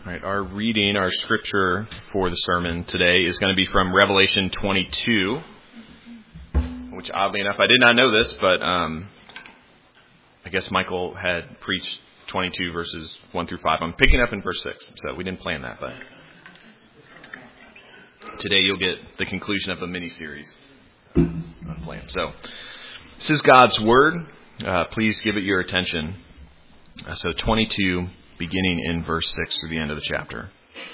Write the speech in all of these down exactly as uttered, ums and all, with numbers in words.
All right, our reading, our scripture for the sermon today is going to be from Revelation twenty-two, which oddly enough, I did not know this, but um, I guess Michael had preached twenty-two verses one through five. I'm picking up in verse six, so we didn't plan that, but today you'll get the conclusion of a mini-series. Unplanned. So, this is God's Word. Uh, please give it your attention. Uh, so, twenty-two, beginning in verse six through the end of the chapter.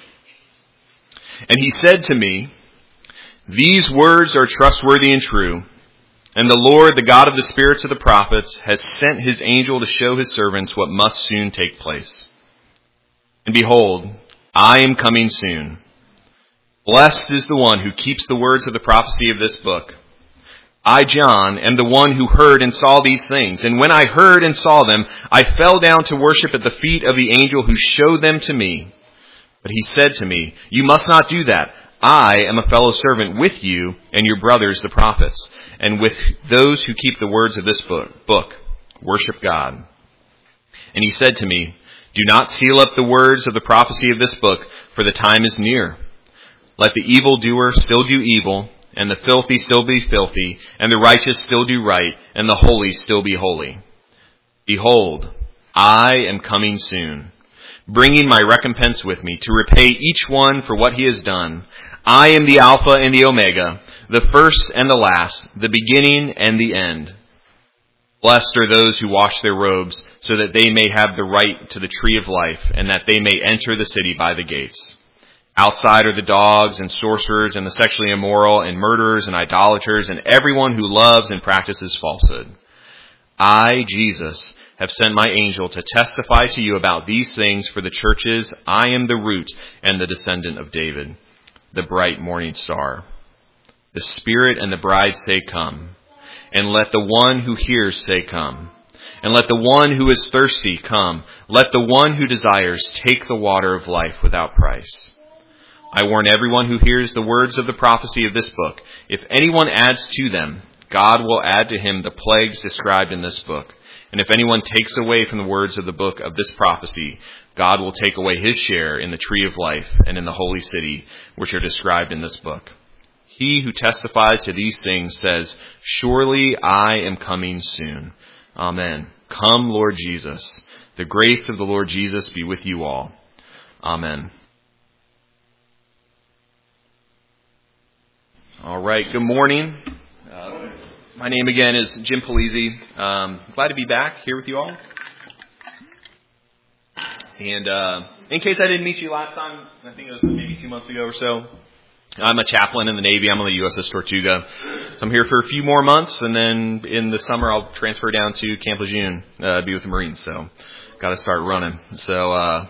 And he said to me, "These words are trustworthy and true. And the Lord, the God of the spirits of the prophets, has sent his angel to show his servants what must soon take place. And behold, I am coming soon. Blessed is the one who keeps the words of the prophecy of this book. I, John, am the one who heard and saw these things. And when I heard and saw them, I fell down to worship at the feet of the angel who showed them to me. But he said to me, 'You must not do that. I am a fellow servant with you and your brothers, the prophets, and with those who keep the words of this book. book. Worship God.' And he said to me, 'Do not seal up the words of the prophecy of this book, for the time is near. Let the evildoer still do evil, and the filthy still be filthy, and the righteous still do right, and the holy still be holy. Behold, I am coming soon, bringing my recompense with me to repay each one for what he has done. I am the Alpha and the Omega, the first and the last, the beginning and the end. Blessed are those who wash their robes, so that they may have the right to the tree of life, and that they may enter the city by the gates. Outside are the dogs and sorcerers and the sexually immoral and murderers and idolaters and everyone who loves and practices falsehood. I, Jesus, have sent my angel to testify to you about these things for the churches. I am the root and the descendant of David, the bright morning star. The Spirit and the bride say, 'Come.' And let the one who hears say, 'Come.' And let the one who is thirsty come. Let the one who desires take the water of life without price. I warn everyone who hears the words of the prophecy of this book. If anyone adds to them, God will add to him the plagues described in this book. And if anyone takes away from the words of the book of this prophecy, God will take away his share in the tree of life and in the holy city, which are described in this book. He who testifies to these things says, 'Surely I am coming soon.' Amen. Come, Lord Jesus. The grace of the Lord Jesus be with you all. Amen." All right. Good morning. Uh, my name again is Jim Polizzi. Um, glad to be back here with you all. And uh, in case I didn't meet you last time, I think it was maybe two months ago or so, I'm a chaplain in the Navy. I'm on the U S S Tortuga. So I'm here for a few more months, and then in the summer I'll transfer down to Camp Lejeune, uh, be with the Marines. So got to start running. So uh,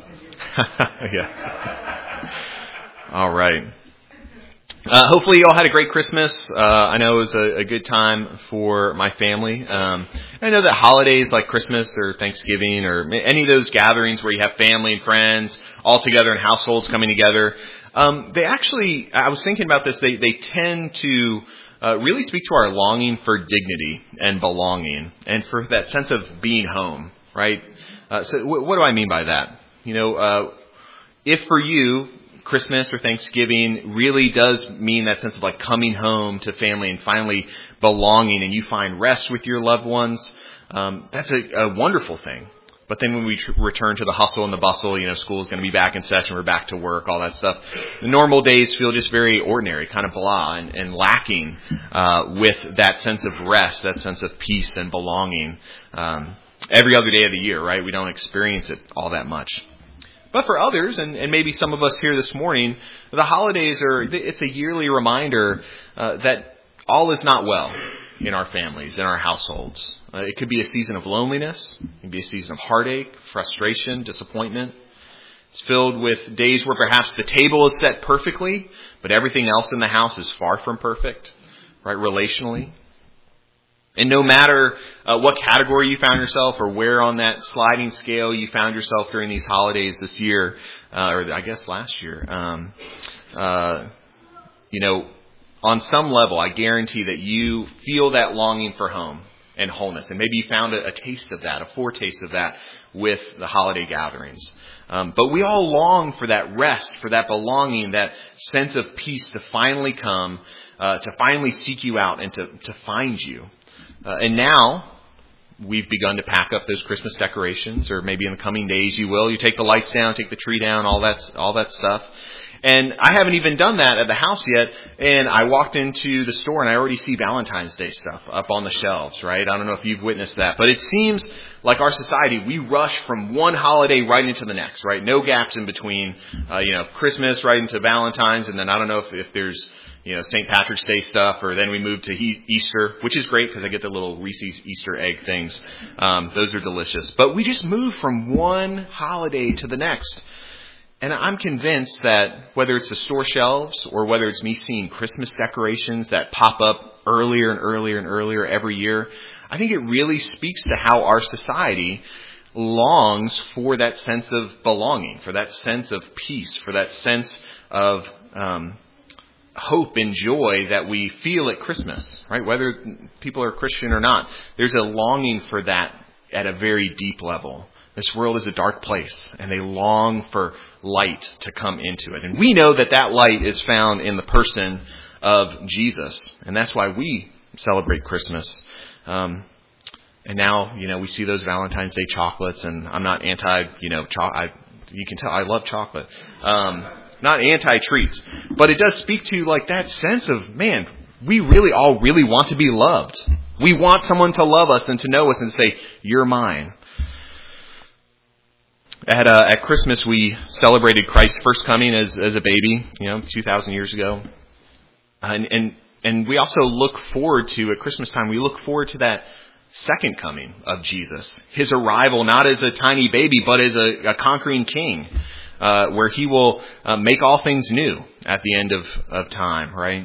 yeah. All right. Uh, hopefully you all had a great Christmas. Uh, I know it was a, a good time for my family. Um, I know that holidays like Christmas or Thanksgiving or any of those gatherings where you have family and friends all together and households coming together, um, they actually, I was thinking about this, they, they tend to uh, really speak to our longing for dignity and belonging and for that sense of being home, right? Uh, so w- what do I mean by that? You know, uh, if for you, Christmas or Thanksgiving really does mean that sense of like coming home to family and finally belonging, and you find rest with your loved ones, um, that's a, a wonderful thing. But then when we tr- return to the hustle and the bustle, you know, school is going to be back in session, we're back to work, all that stuff. The normal days feel just very ordinary, kind of blah, and, and lacking uh, with that sense of rest, that sense of peace and belonging. Um, every other day of the year, right? We don't experience it all that much. But for others, and, and maybe some of us here this morning, the holidays are, it's a yearly reminder uh, that all is not well in our families, in our households. Uh, it could be a season of loneliness. It could be a season of heartache, frustration, disappointment. It's filled with days where perhaps the table is set perfectly, but everything else in the house is far from perfect, right, relationally. And no matter uh, what category you found yourself or where on that sliding scale you found yourself during these holidays this year, uh, or I guess last year, um, uh, you know, on some level, I guarantee that you feel that longing for home and wholeness. And maybe you found a, a taste of that, a foretaste of that with the holiday gatherings. Um, but we all long for that rest, for that belonging, that sense of peace to finally come, uh, to finally seek you out and to, to find you. Uh, and now we've begun to pack up those Christmas decorations, or maybe in the coming days you will. You take the lights down, take the tree down, all that, all that stuff. And I haven't even done that at the house yet. And I walked into the store and I already see Valentine's Day stuff up on the shelves, right? I don't know if you've witnessed that, but it seems like our society, we rush from one holiday right into the next, right? No gaps in between, uh, you know, Christmas right into Valentine's. And then I don't know if, if there's, you know, Saint Patrick's Day stuff, or then we move to he- Easter, which is great because I get the little Reese's Easter egg things. Um, those are delicious. But we just move from one holiday to the next. And I'm convinced that whether it's the store shelves or whether it's me seeing Christmas decorations that pop up earlier and earlier and earlier every year, I think it really speaks to how our society longs for that sense of belonging, for that sense of peace, for that sense of um, hope and joy that we feel at Christmas, right? Whether people are Christian or not, there's a longing for that at a very deep level. This world is a dark place, and they long for light to come into it. And we know that that light is found in the person of Jesus, and that's why we celebrate Christmas. Um, and now, you know, we see those Valentine's Day chocolates, and I'm not anti, you know, cho- I, you can tell I love chocolate. Um, not anti-treats, but it does speak to like that sense of, man, we really all really want to be loved. We want someone to love us and to know us and say, you're mine. At uh, at Christmas, we celebrated Christ's first coming as as a baby, you know, two thousand years ago, and and and we also look forward to, at Christmas time, we look forward to that second coming of Jesus, his arrival not as a tiny baby, but as a, a conquering king, uh, where he will uh, make all things new at the end of of time, right?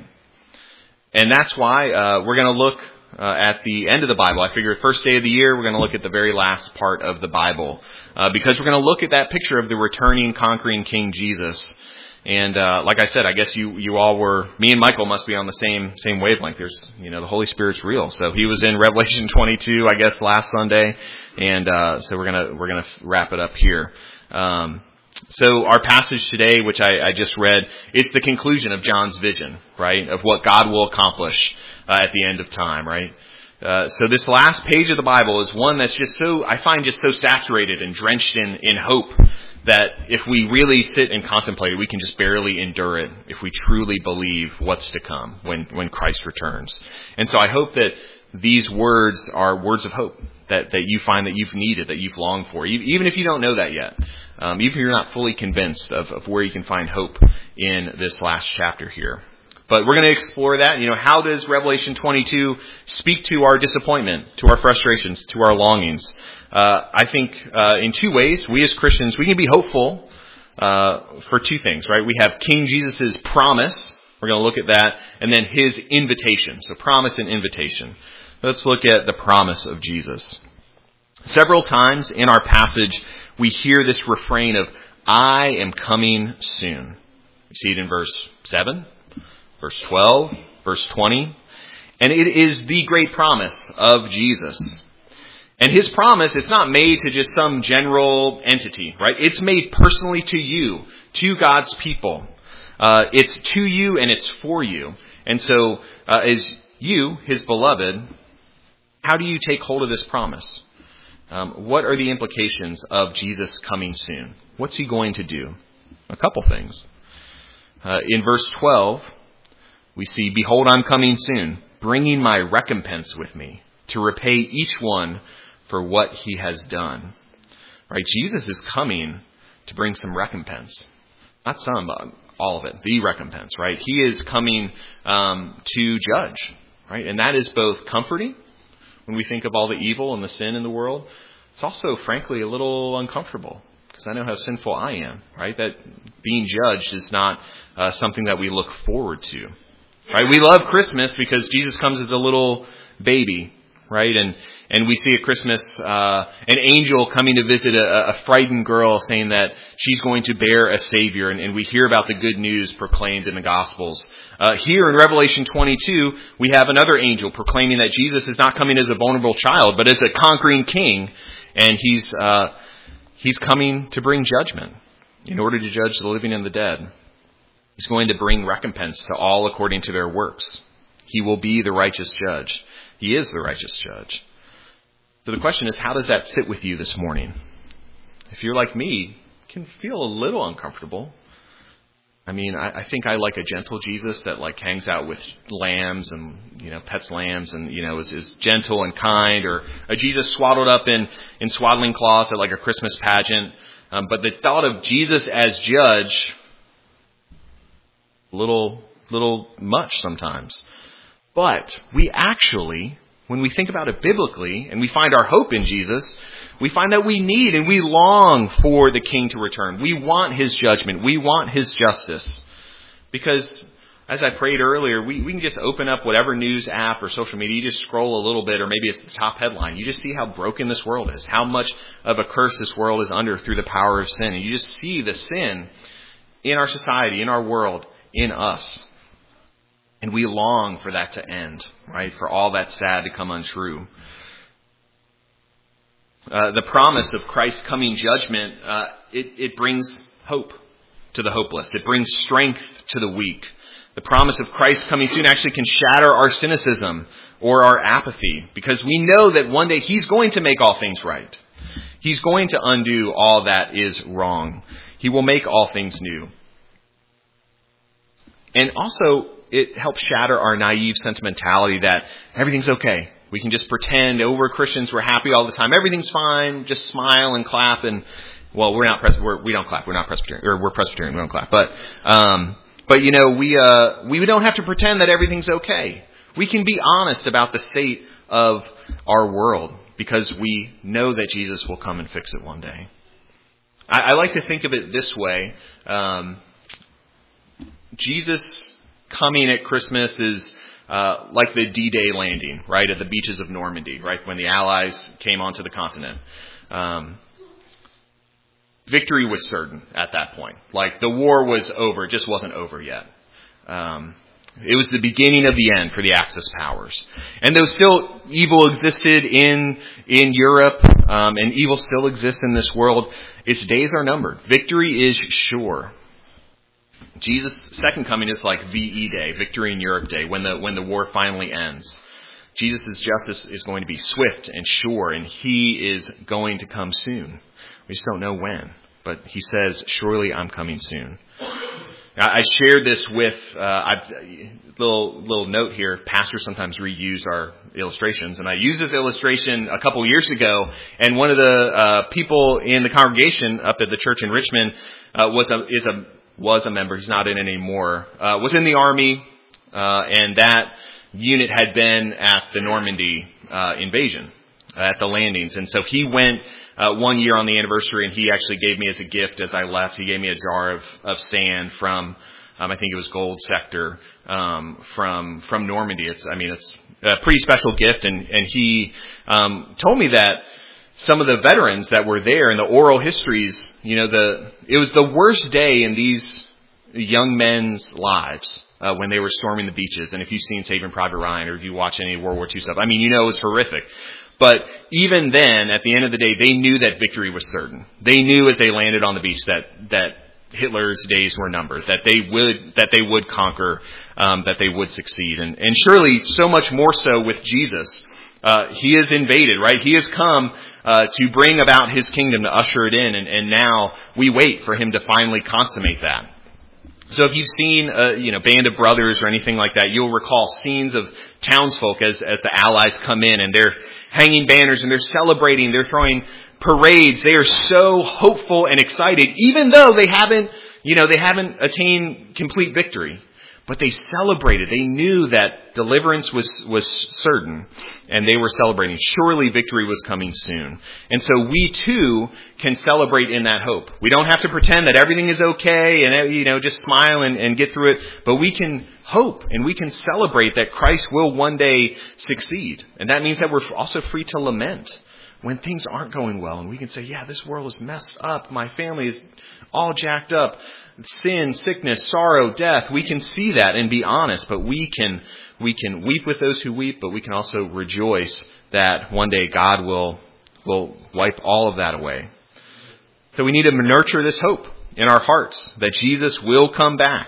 And that's why uh, we're going to look uh, at the end of the Bible. I figure first day of the year, we're going to look at the very last part of the Bible. Uh, because we're going to look at that picture of the returning, conquering King Jesus. And uh, like I said, I guess you you all were, me and Michael must be on the same same wavelength. There's, you know, the Holy Spirit's real. So he was in Revelation twenty-two, I guess, last Sunday. And uh, so we're gonna we're gonna wrap it up here. Um, so our passage today, which I, I just read, it's the conclusion of John's vision, right, of what God will accomplish uh, at the end of time, right? Uh, so this last page of the Bible is one that's just so, I find just so saturated and drenched in, in hope that if we really sit and contemplate it, we can just barely endure it if we truly believe what's to come when, when Christ returns. And so I hope that these words are words of hope that, that you find that you've needed, that you've longed for, even if you don't know that yet, um, even if you're not fully convinced of, of where you can find hope in this last chapter here. But we're going to explore that. You know, how does Revelation twenty-two speak to our disappointment, to our frustrations, to our longings? Uh, I think uh, in two ways, we as Christians, we can be hopeful uh, for two things, right? We have King Jesus' promise. We're going to look at that. And then his invitation. So promise and invitation. Let's look at the promise of Jesus. Several times in our passage, we hear this refrain of, I am coming soon. You see it in verse seven. Verse twelve, verse twenty, and it is the great promise of Jesus. And his promise, it's not made to just some general entity, right? It's made personally to you, to God's people. Uh, it's to you and it's for you. And so, uh, as you, his beloved, how do you take hold of this promise? Um, what are the implications of Jesus coming soon? What's he going to do? A couple things. Uh, in verse twelve, we see, behold, I'm coming soon, bringing my recompense with me to repay each one for what he has done. Right? Jesus is coming to bring some recompense. Not some, but all of it. The recompense, right? He is coming um, to judge, right? And that is both comforting when we think of all the evil and the sin in the world. It's also, frankly, a little uncomfortable because I know how sinful I am, right? That being judged is not uh, something that we look forward to. Right? We love Christmas because Jesus comes as a little baby. right? And and we see at Christmas uh, an angel coming to visit a, a frightened girl saying that she's going to bear a Savior. And, and we hear about the good news proclaimed in the Gospels. Uh, here in Revelation twenty-two, we have another angel proclaiming that Jesus is not coming as a vulnerable child, but as a conquering king. And he's uh, he's coming to bring judgment in order to judge the living and the dead. He's going to bring recompense to all according to their works. He will be the righteous judge. He is the righteous judge. So the question is, how does that sit with you this morning? If you're like me, it can feel a little uncomfortable. I mean, I, I think I like a gentle Jesus that like hangs out with lambs and, you know, pets lambs and, you know, is, is gentle and kind, or a Jesus swaddled up in, in swaddling cloths at like a Christmas pageant. Um, but the thought of Jesus as judge, little, little much sometimes. But we actually, when we think about it biblically and we find our hope in Jesus, we find that we need and we long for the King to return. We want his judgment. We want his justice. Because, as I prayed earlier, we, we can just open up whatever news app or social media. You just scroll a little bit, or maybe it's the top headline. You just see how broken this world is, how much of a curse this world is under through the power of sin. And you just see the sin in our society, in our world, in us. And we long for that to end, right? For all that's sad to come untrue. Uh, the promise of Christ's coming judgment, uh, it, it brings hope to the hopeless. It brings strength to the weak. The promise of Christ coming soon actually can shatter our cynicism or our apathy, because we know that one day he's going to make all things right. He's going to undo all that is wrong. He will make all things new. And also, it helps shatter our naive sentimentality that everything's okay. We can just pretend, oh, we're Christians, we're happy all the time. Everything's fine. Just smile and clap. And, well, we're not, Pres- we're, we don't clap. We're not Presbyterian, or we're Presbyterian. We don't clap. But, um, but you know, we, uh, we don't have to pretend that everything's okay. We can be honest about the state of our world because we know that Jesus will come and fix it one day. I, I like to think of it this way. Um, Jesus coming at Christmas is uh, like the D-Day landing, right, at the beaches of Normandy, right, when the Allies came onto the continent. Um, victory was certain at that point. Like, the war was over. It just wasn't over yet. Um, it was the beginning of the end for the Axis powers. And though still evil existed in in Europe, um, and evil still exists in this world, its days are numbered. Victory is sure. Jesus' second coming is like V E Day, Victory in Europe Day, when the when the war finally ends. Jesus' justice is going to be swift and sure, and he is going to come soon. We just don't know when, but he says, surely I'm coming soon. Now, I shared this with, uh, I've, little little note here, pastors sometimes reuse our illustrations, and I used this illustration a couple years ago, and one of the uh, people in the congregation up at the church in Richmond uh, was a is a was a member, he's not in it anymore, uh, was in the army, uh, and that unit had been at the Normandy uh, invasion, uh, at the landings. And so he went uh, one year on the anniversary, and he actually gave me as a gift as I left, he gave me a jar of, of sand from, um, I think it was Gold Sector, um, from from Normandy. It's, I mean, it's a pretty special gift, and, and he um, told me that some of the veterans that were there in the oral histories, you know, the it was the worst day in these young men's lives uh, when they were storming the beaches. And if you've seen Saving Private Ryan, or if you watch any World War Two stuff, I mean, you know it was horrific. But even then, at the end of the day, they knew that victory was certain. They knew as they landed on the beach that that Hitler's days were numbered, that they would that they would conquer, um, that they would succeed, and and surely so much more so with Jesus. Uh, he is invaded, right? He has come uh, to bring about his kingdom, to usher it in, and, and now we wait for him to finally consummate that. So if you've seen, uh, you know, Band of Brothers or anything like that, you'll recall scenes of townsfolk as, as the Allies come in, and they're hanging banners and they're celebrating, they're throwing parades. They are so hopeful and excited, even though they haven't, you know, they haven't attained complete victory. But they celebrated. They knew that deliverance was, was certain, and they were celebrating. Surely victory was coming soon. And so we too can celebrate in that hope. We don't have to pretend that everything is okay and, you know, just smile and, and get through it. But we can hope and we can celebrate that Christ will one day succeed. And that means that we're also free to lament when things aren't going well. And we can say, yeah, this world is messed up. My family is all jacked up. Sin, sickness, sorrow, death. We can see that and be honest, but we can we can weep with those who weep, but we can also rejoice that one day God will will wipe all of that away. So we need to nurture this hope in our hearts that Jesus will come back.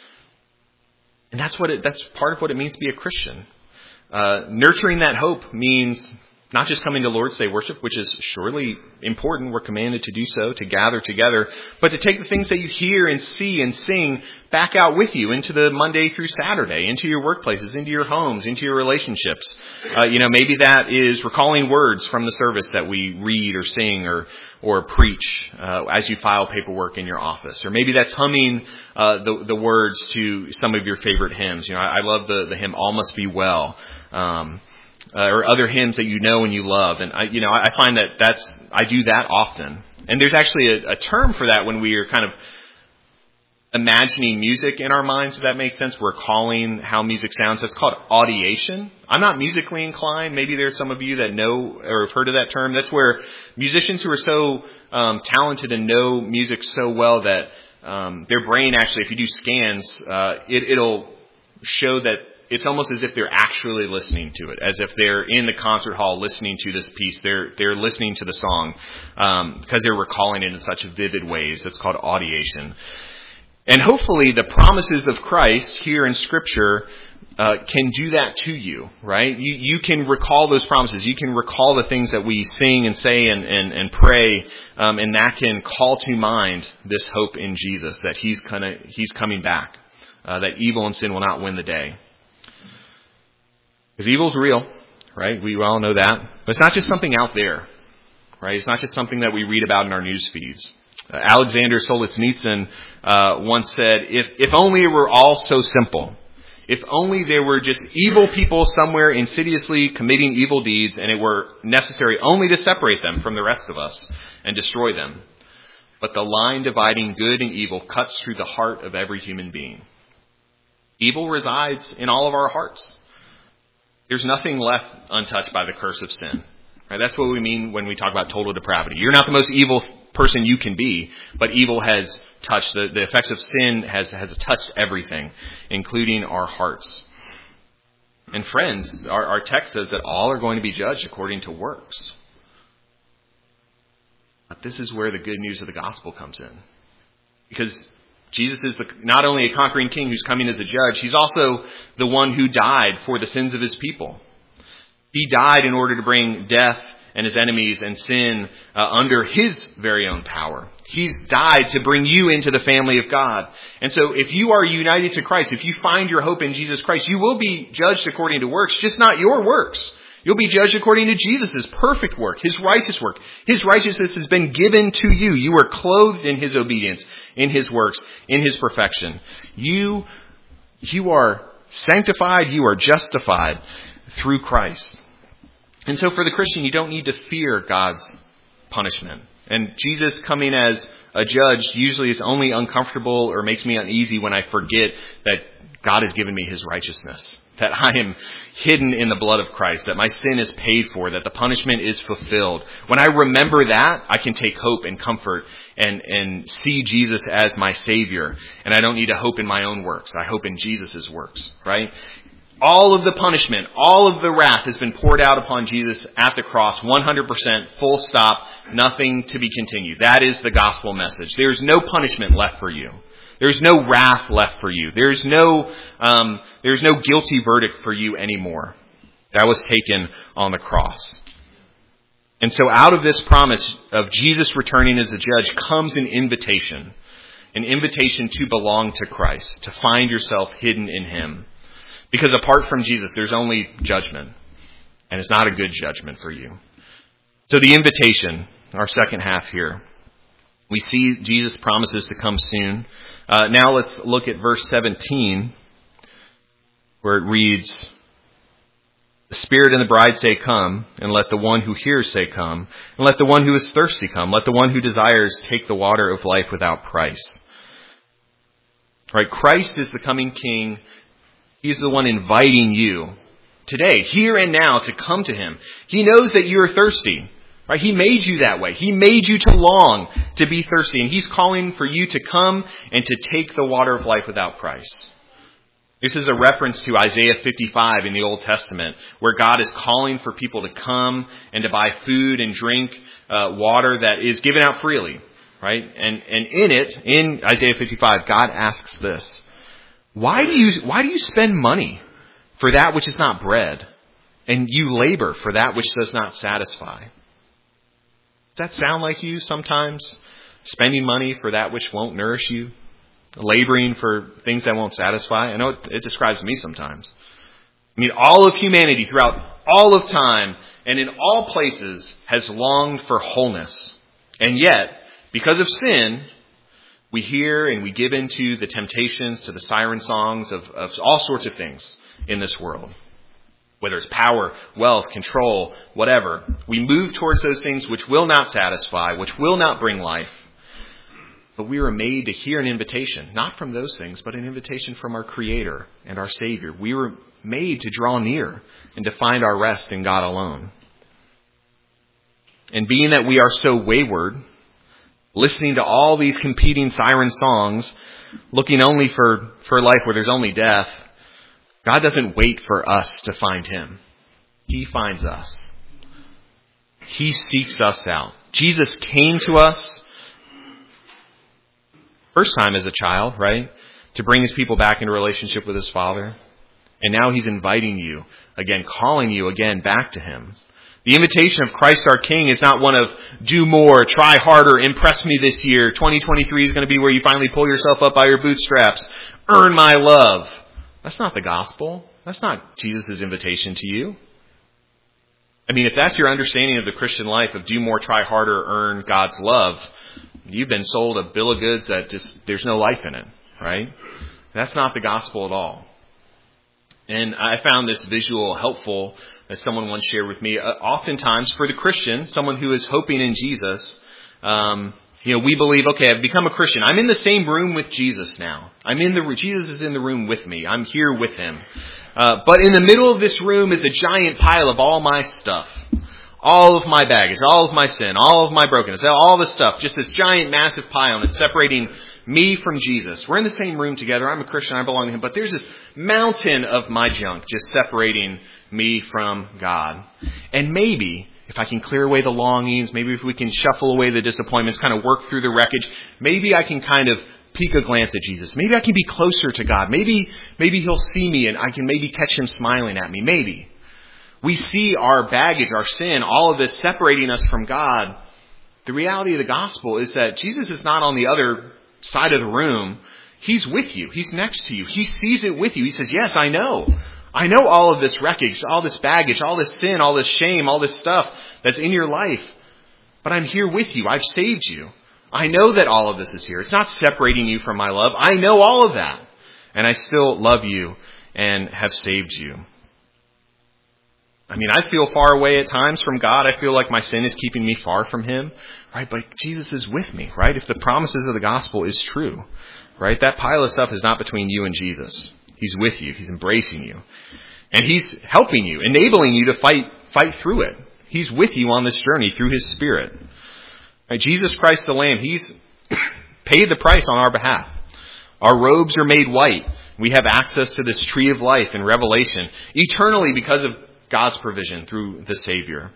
And that's what it, that's part of what it means to be a Christian. Uh, nurturing that hope means not just coming to Lord's Day worship, which is surely important. We're commanded to do so, to gather together, but to take the things that you hear and see and sing back out with you into the Monday through Saturday, into your workplaces, into your homes, into your relationships. Uh, you know, maybe that is recalling words from the service that we read or sing or or preach uh, as you file paperwork in your office. Or maybe that's humming uh, the, the words to some of your favorite hymns. You know, I, I love the, the hymn, All Must Be Well. Um, Uh, or other hymns that you know and you love. And I, you know, I find that that's, I do that often. And there's actually a, a term for that when we are kind of imagining music in our minds, if that makes sense. We're calling how music sounds. That's called audiation. I'm not musically inclined. Maybe there's some of you that know or have heard of that term. That's where musicians who are so um, talented and know music so well that um, their brain actually, if you do scans, uh, it, it'll show that it's almost as if they're actually listening to it, as if they're in the concert hall listening to this piece. They're they're listening to the song um, because they're recalling it in such vivid ways. That's called audiation. And hopefully the promises of Christ here in Scripture uh, can do that to you, right? You you can recall those promises. You can recall the things that we sing and say and, and, and pray, um, and that can call to mind this hope in Jesus, that he's, gonna, he's coming back, uh, that evil and sin will not win the day. Because evil's real, right? We all know that. But it's not just something out there, right? It's not just something that we read about in our news feeds. Uh, Alexander Solzhenitsyn uh, once said, if, if only it were all so simple. If only there were just evil people somewhere insidiously committing evil deeds and it were necessary only to separate them from the rest of us and destroy them. But the line dividing good and evil cuts through the heart of every human being. Evil resides in all of our hearts. There's nothing left untouched by the curse of sin. Right? That's what we mean when we talk about total depravity. You're not the most evil person you can be, but evil has touched, the, the effects of sin has, has touched everything, including our hearts. And friends, our, our text says that all are going to be judged according to works. But this is where the good news of the gospel comes in. Because Jesus is the, not only a conquering king who's coming as a judge, he's also the one who died for the sins of his people. He died in order to bring death and his enemies and sin uh, under his very own power. He's died to bring you into the family of God. And so if you are united to Christ, if you find your hope in Jesus Christ, you will be judged according to works, just not your works. You'll be judged according to Jesus' perfect work, his righteous work. His righteousness has been given to you. You are clothed in his obedience, in his works, in his perfection. You, you are sanctified, you are justified through Christ. And so for the Christian, you don't need to fear God's punishment. And Jesus coming as a judge usually is only uncomfortable or makes me uneasy when I forget that God has given me his righteousness, that I am hidden in the blood of Christ, that my sin is paid for, that the punishment is fulfilled. When I remember that, I can take hope and comfort and, and see Jesus as my Savior. And I don't need to hope in my own works. I hope in Jesus' works, right? All of the punishment, all of the wrath has been poured out upon Jesus at the cross, one hundred percent, full stop, nothing to be continued. That is the gospel message. There's no punishment left for you. There's no wrath left for you. There's no, um, there's no guilty verdict for you anymore. That was taken on the cross. And so out of this promise of Jesus returning as a judge comes an invitation, an invitation to belong to Christ, to find yourself hidden in him. Because apart from Jesus, there's only judgment. And it's not a good judgment for you. So the invitation, our second half here. We see Jesus promises to come soon. Uh, now let's look at verse seventeen. where it reads, "The Spirit and the bride say, 'Come,' and let the one who hears say, 'Come,' and let the one who is thirsty come. Let the one who desires take the water of life without price." Right? Christ is the coming King. He's the one inviting you today, here and now, to come to him. He knows that you are thirsty. Right? He made you that way. He made you to long to be thirsty. And he's calling for you to come and to take the water of life without price. This is a reference to Isaiah fifty-five in the Old Testament, where God is calling for people to come and to buy food and drink uh, water that is given out freely. Right? And and in it, in Isaiah fifty-five, God asks this: Why do you why do you spend money for that which is not bread, and you labor for that which does not satisfy? Does that sound like you sometimes? Spending money for that which won't nourish you? Laboring for things that won't satisfy? I know it, it describes me sometimes. I mean, all of humanity throughout all of time and in all places has longed for wholeness. And yet, because of sin, we hear and we give into the temptations, to the siren songs of, of all sorts of things in this world. Whether it's power, wealth, control, whatever. We move towards those things which will not satisfy, which will not bring life. But we were made to hear an invitation, not from those things, but an invitation from our Creator and our Savior. We were made to draw near and to find our rest in God alone. And being that we are so wayward, listening to all these competing siren songs, looking only for, for life where there's only death, God doesn't wait for us to find him. He finds us. He seeks us out. Jesus came to us first time as a child, right? To bring his people back into relationship with his Father. And now he's inviting you again, calling you again back to him. The invitation of Christ our King is not one of do more, try harder, impress me this year. twenty twenty-three is going to be where you finally pull yourself up by your bootstraps. Earn my love. That's not the gospel. That's not Jesus' invitation to you. I mean, if that's your understanding of the Christian life, of do more, try harder, earn God's love, you've been sold a bill of goods that just, there's no life in it, right? That's not the gospel at all. And I found this visual helpful that someone once shared with me. Uh, oftentimes, for the Christian, someone who is hoping in Jesus, um, you know, we believe, okay, I've become a Christian. I'm in the same room with Jesus now. I'm in the Jesus is in the room with me. I'm here with him. Uh, but in the middle of this room is a giant pile of all my stuff. All of my baggage, all of my sin, all of my brokenness, all this stuff. Just this giant, massive pile, and it's separating me from Jesus. We're in the same room together. I'm a Christian. I belong to him. But there's this mountain of my junk just separating me from God. And maybe, if I can clear away the longings, maybe if we can shuffle away the disappointments, kind of work through the wreckage, maybe I can kind of peek a glance at Jesus. Maybe I can be closer to God. Maybe, maybe he'll see me and I can maybe catch him smiling at me. Maybe. We see our baggage, our sin, all of this separating us from God. The reality of the gospel is that Jesus is not on the other side of the room. He's with you. He's next to you. He sees it with you. He says, yes, I know. I know all of this wreckage, all this baggage, all this sin, all this shame, all this stuff that's in your life. But I'm here with you. I've saved you. I know that all of this is here. It's not separating you from my love. I know all of that. And I still love you and have saved you. I mean, I feel far away at times from God. I feel like my sin is keeping me far from him, right? But Jesus is with me, right? If the promises of the gospel is true, right? That pile of stuff is not between you and Jesus. He's with you. He's embracing you. And he's helping you, enabling you to fight, fight through it. He's with you on this journey through his Spirit. Right? Jesus Christ the Lamb, he's paid the price on our behalf. Our robes are made white. We have access to this tree of life in Revelation, eternally because of God's provision through the Savior.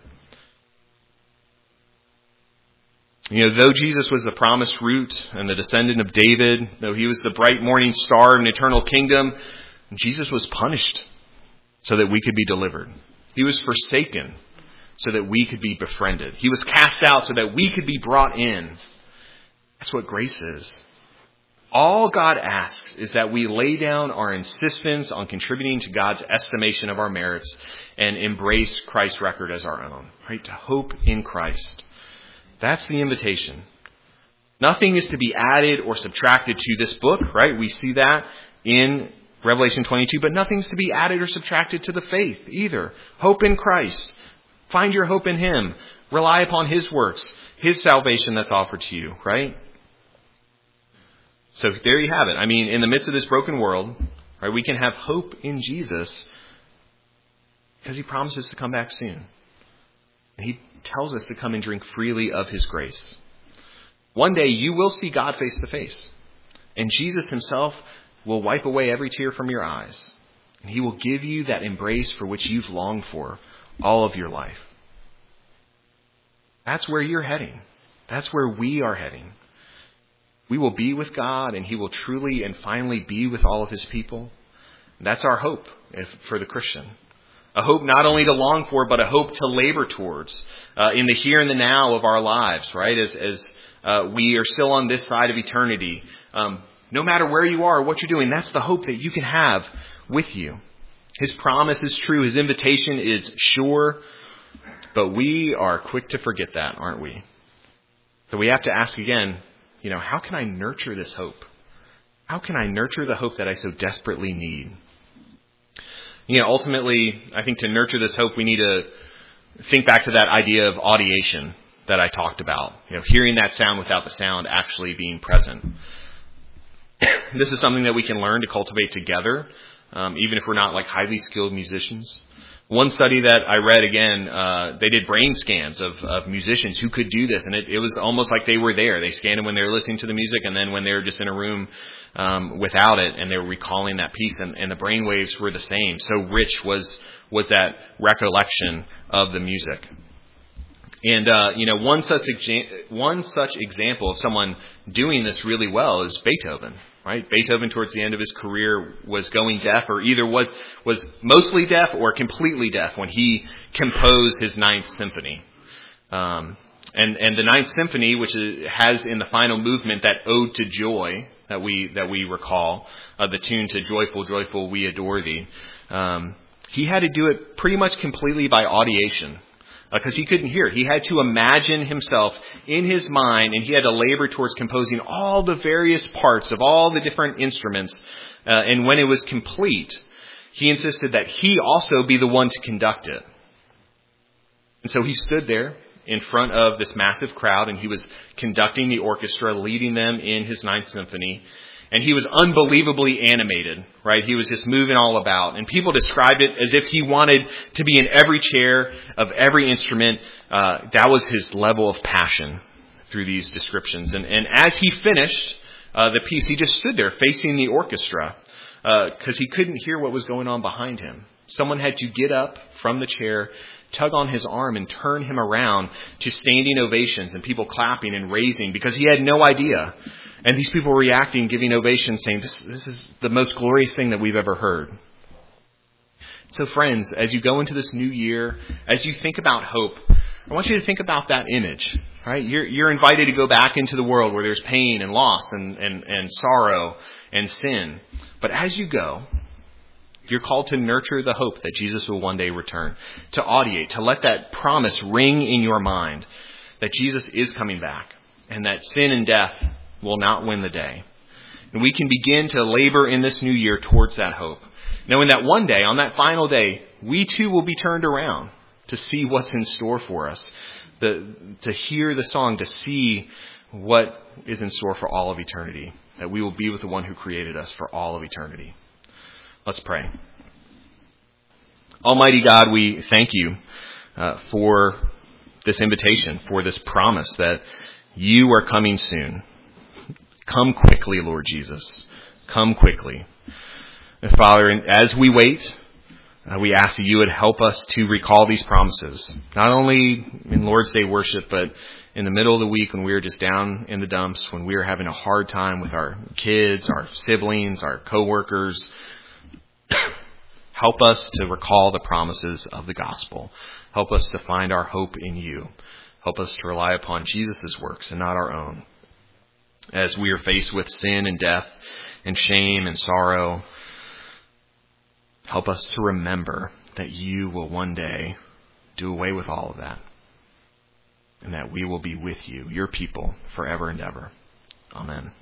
You know, though Jesus was the promised root and the descendant of David, though he was the bright morning star of an eternal kingdom, Jesus was punished so that we could be delivered. He was forsaken so that we could be befriended. He was cast out so that we could be brought in. That's what grace is. All God asks is that we lay down our insistence on contributing to God's estimation of our merits and embrace Christ's record as our own, right? To hope in Christ. That's the invitation. Nothing is to be added or subtracted to this book, right? We see that in Revelation twenty-two, but nothing's to be added or subtracted to the faith either. Hope in Christ. Find your hope in Him. Rely upon His works, His salvation that's offered to you, right? So there you have it. I mean, in the midst of this broken world, right, we can have hope in Jesus because He promises to come back soon. And He tells us to come and drink freely of His grace. One day you will see God face to face. And Jesus Himself will wipe away every tear from your eyes. And He will give you that embrace for which you've longed for all of your life. That's where you're heading. That's where we are heading. We will be with God, and He will truly and finally be with all of His people. That's our hope for the Christian. A hope not only to long for, but a hope to labor towards uh, in the here and the now of our lives, right? As, as uh, we are still on this side of eternity. Um, no matter where you are, what you're doing, that's the hope that you can have with you. His promise is true. His invitation is sure. But we are quick to forget that, aren't we? So we have to ask again, you know, how can I nurture this hope? How can I nurture the hope that I so desperately need? You know, ultimately, I think to nurture this hope, we need to think back to that idea of audiation that I talked about. You know, hearing that sound without the sound actually being present. This is something that we can learn to cultivate together, um, even if we're not like highly skilled musicians. One study that I read, again, uh, they did brain scans of, of musicians who could do this. And it, it was almost like they were there. They scanned them when they were listening to the music and then when they were just in a room um, without it and they were recalling that piece. And, and the brain waves were the same. So rich was was that recollection of the music. And, uh, you know, one such, exa- one such example of someone doing this really well is Beethoven. Right? Beethoven, towards the end of his career, was going deaf, or either was was mostly deaf or completely deaf when he composed his Ninth Symphony. Um, and and the Ninth Symphony, which is, has in the final movement that ode to joy that we that we recall, uh, the tune to "Joyful, Joyful, We Adore Thee." Um, he had to do it pretty much completely by audiation. Because he couldn't hear it. He had to imagine himself in his mind, and he had to labor towards composing all the various parts of all the different instruments. Uh, and when it was complete, he insisted that he also be the one to conduct it. And so he stood there in front of this massive crowd, and he was conducting the orchestra, leading them in his Ninth Symphony. And he was unbelievably animated, right? He was just moving all about. And people described it as if he wanted to be in every chair of every instrument. Uh, that was his level of passion through these descriptions. And, and as he finished uh, the piece, he just stood there facing the orchestra because uh, he couldn't hear what was going on behind him. Someone had to get up from the chair, tug on his arm, and turn him around to standing ovations and people clapping and raising because he had no idea. And these people were reacting, giving ovations, saying, this, this is the most glorious thing that we've ever heard. So friends, as you go into this new year, as you think about hope, I want you to think about that image, right? You're, you're invited to go back into the world where there's pain and loss and, and, and sorrow and sin. But as you go, you're called to nurture the hope that Jesus will one day return, to audiate, to let that promise ring in your mind that Jesus is coming back and that sin and death will not win the day. And we can begin to labor in this new year towards that hope, knowing that one day, on that final day, we too will be turned around to see what's in store for us, the, to hear the song, to see what is in store for all of eternity, that we will be with the one who created us for all of eternity. Let's pray. Almighty God, we thank you uh, for this invitation, for this promise that you are coming soon. Come quickly, Lord Jesus. Come quickly. And Father, as we wait, uh, we ask that you would help us to recall these promises, not only in Lord's Day worship, but in the middle of the week when we are just down in the dumps, when we are having a hard time with our kids, our siblings, our coworkers. Help us to recall the promises of the gospel. Help us to find our hope in you. Help us to rely upon Jesus' works and not our own. As we are faced with sin and death and shame and sorrow, help us to remember that you will one day do away with all of that, and that we will be with you, your people, forever and ever. Amen.